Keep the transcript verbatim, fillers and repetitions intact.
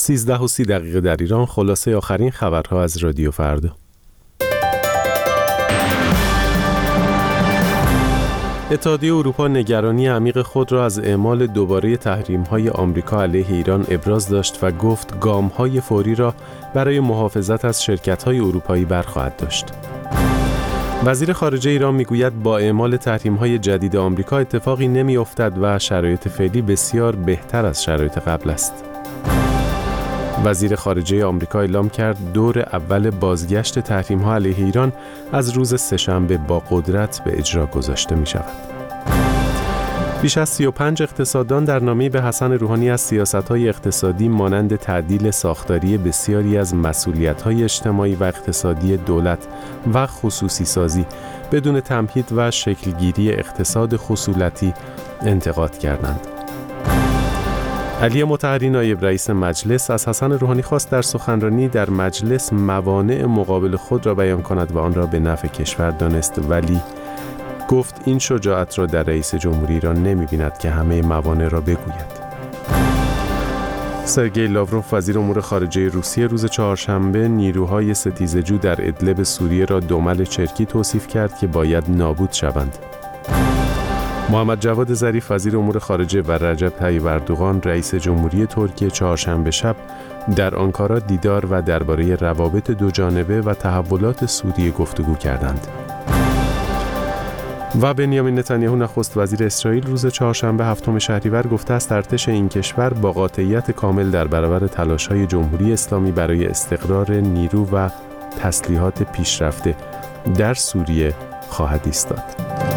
سیزده و سی دقیقه در ایران. خلاصه آخرین خبرها از رادیو فردا. اتحادیه اروپا نگرانی عمیق خود را از اعمال دوباره تحریم‌های آمریکا علیه ایران ابراز داشت و گفت گام‌های فوری را برای محافظت از شرکت‌های اروپایی برخواهد داشت. وزیر خارجه ایران میگوید با اعمال تحریم‌های جدید آمریکا اتفاقی نمی‌افتد و شرایط فعلی بسیار بهتر از شرایط قبل است. وزیر خارجه آمریکا اعلام کرد دور اول بازگشت تحریم‌ها علیه ایران از روز سه‌شنبه با قدرت به اجرا گذاشته می‌شود. بیش از سی و پنج اقتصاددان در نامه‌ای به حسن روحانی از سیاست‌های اقتصادی مانند تعدیل ساختاری بسیاری از مسئولیت‌های اجتماعی و اقتصادی دولت و خصوصی سازی بدون تمهید و شکلگیری اقتصاد خصولتی انتقاد کردند. علی مطهری نایب رئیس مجلس از حسن روحانی خواست در سخنرانی در مجلس موانع مقابل خود را بیان کند و آن را به نفع کشور دانست، ولی گفت این شجاعت را در رئیس جمهوری ایران نمی‌بیند که همه موانع را بگوید. سرگئی لاوروف وزیر امور خارجه روسیه روز چهارشنبه نیروهای ستیزجو در ادلب سوریه را دمل چرکی توصیف کرد که باید نابود شوند. محمد جواد ظریف وزیر امور خارجه و رجب طیب اردوغان رئیس جمهوری ترکیه چهارشنبه شب در آنکارا دیدار و درباره روابط دوجانبه و تحولات سوریه گفتگو کردند. و بنیامین نتانیاهو نخست وزیر اسرائیل روز چهارشنبه هفتم شهریور گفته است ارتش این کشور با قاطعیت کامل در برابر تلاش‌های جمهوری اسلامی برای استقرار نیرو و تسلیحات پیشرفته در سوریه خواهد ایستاد.